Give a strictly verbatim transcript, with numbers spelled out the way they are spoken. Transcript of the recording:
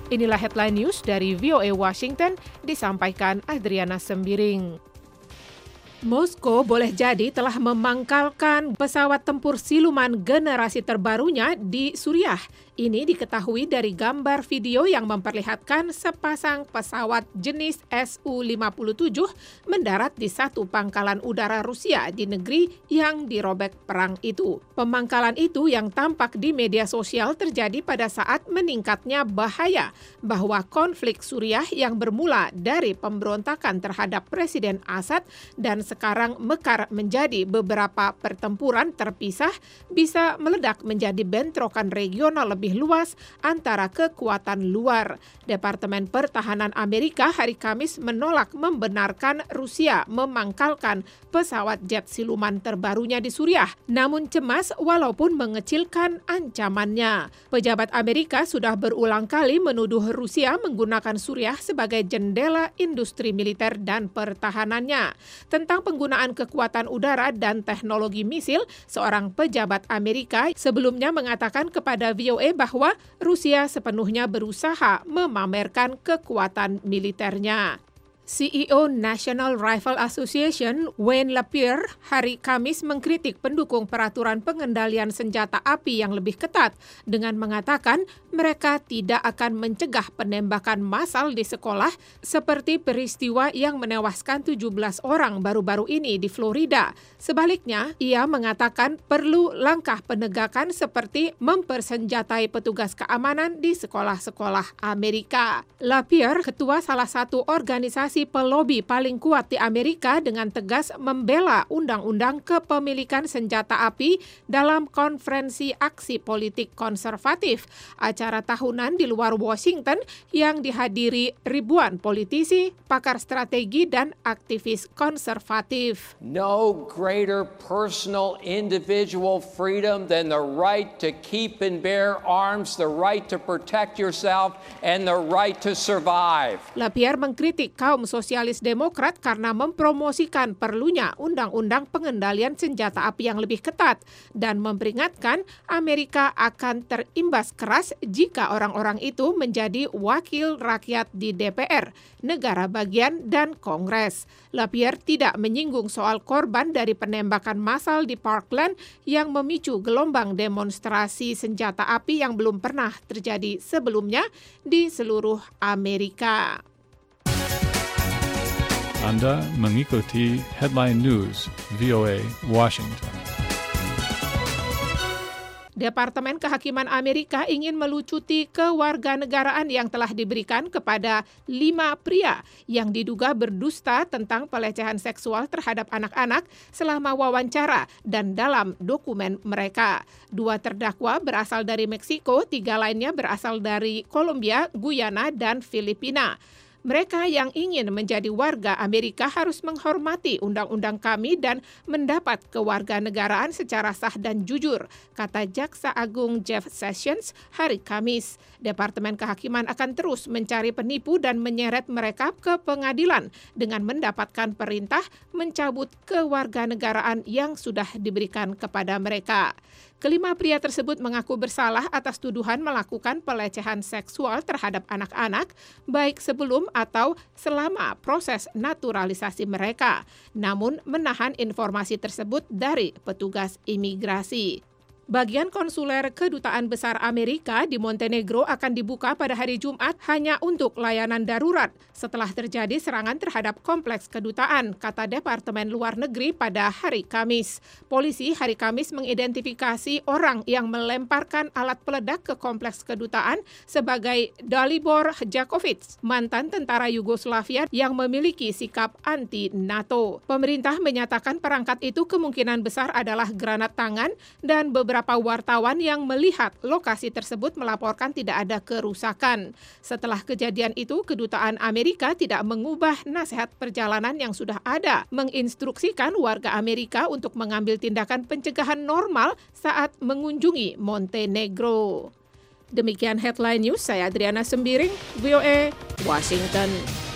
Inilah headline news dari V O A Washington, disampaikan Adriana Sembiring. Moskow boleh jadi telah memangkalkan pesawat tempur siluman generasi terbarunya di Suriah. Ini diketahui dari gambar video yang memperlihatkan sepasang pesawat jenis S U lima puluh tujuh mendarat di satu pangkalan udara Rusia di negeri yang dirobek perang itu. Pemangkalan itu yang tampak di media sosial terjadi pada saat meningkatnya bahaya bahwa konflik Suriah yang bermula dari pemberontakan terhadap Presiden Assad dan sekarang mekar menjadi beberapa pertempuran terpisah bisa meledak menjadi bentrokan regional lebih luas antara kekuatan luar. Departemen Pertahanan Amerika hari Kamis menolak membenarkan Rusia memangkalkan pesawat jet siluman terbarunya di Suriah, namun cemas walaupun mengecilkan ancamannya. Pejabat Amerika sudah berulang kali menuduh Rusia menggunakan Suriah sebagai jendela industri militer dan pertahanannya. Tentang penggunaan kekuatan udara dan teknologi misil, seorang pejabat Amerika sebelumnya mengatakan kepada V O A bahwa Rusia sepenuhnya berusaha memamerkan kekuatan militernya. C E O National Rifle Association, Wayne LaPierre, hari Kamis mengkritik pendukung peraturan pengendalian senjata api yang lebih ketat dengan mengatakan mereka tidak akan mencegah penembakan massal di sekolah seperti peristiwa yang menewaskan tujuh belas orang baru-baru ini di Florida. Sebaliknya, ia mengatakan perlu langkah penegakan seperti mempersenjatai petugas keamanan di sekolah-sekolah Amerika. LaPierre, ketua salah satu organisasi pelobi paling kuat di Amerika, dengan tegas membela undang-undang kepemilikan senjata api dalam konferensi aksi politik konservatif, acara tahunan di luar Washington yang dihadiri ribuan politisi, pakar strategi, dan aktivis konservatif. No greater personal individual freedom than the right to keep and bear arms, the right to protect yourself, and the right to survive. LaPierre mengkritik kaum sosialis Demokrat karena mempromosikan perlunya undang-undang pengendalian senjata api yang lebih ketat dan memperingatkan Amerika akan terimbas keras jika orang-orang itu menjadi wakil rakyat di D P R, negara bagian, dan Kongres. LaPierre tidak menyinggung soal korban dari penembakan massal di Parkland yang memicu gelombang demonstrasi senjata api yang belum pernah terjadi sebelumnya di seluruh Amerika. Anda mengikuti Headline News V O A Washington. Departemen Kehakiman Amerika ingin melucuti kewarganegaraan yang telah diberikan kepada lima pria yang diduga berdusta tentang pelecehan seksual terhadap anak-anak selama wawancara dan dalam dokumen mereka. Dua terdakwa berasal dari Meksiko, tiga lainnya berasal dari Kolombia, Guyana, dan Filipina. Mereka yang ingin menjadi warga Amerika harus menghormati undang-undang kami dan mendapat kewarganegaraan secara sah dan jujur, kata Jaksa Agung Jeff Sessions hari Kamis. Departemen Kehakiman akan terus mencari penipu dan menyeret mereka ke pengadilan dengan mendapatkan perintah mencabut kewarganegaraan yang sudah diberikan kepada mereka. Kelima pria tersebut mengaku bersalah atas tuduhan melakukan pelecehan seksual terhadap anak-anak, baik sebelum atau selama proses naturalisasi mereka, namun menahan informasi tersebut dari petugas imigrasi. Bagian konsuler Kedutaan Besar Amerika di Montenegro akan dibuka pada hari Jumat hanya untuk layanan darurat setelah terjadi serangan terhadap kompleks kedutaan, kata Departemen Luar Negeri pada hari Kamis. Polisi hari Kamis mengidentifikasi orang yang melemparkan alat peledak ke kompleks kedutaan sebagai Dalibor Jakovic, mantan tentara Yugoslavia yang memiliki sikap anti-NATO. Pemerintah menyatakan perangkat itu kemungkinan besar adalah granat tangan dan beberapa Beberapa wartawan yang melihat lokasi tersebut melaporkan tidak ada kerusakan. Setelah kejadian itu, Kedutaan Amerika tidak mengubah nasihat perjalanan yang sudah ada, menginstruksikan warga Amerika untuk mengambil tindakan pencegahan normal saat mengunjungi Montenegro. Demikian Headline News, saya Adriana Sembiring, V O A, Washington.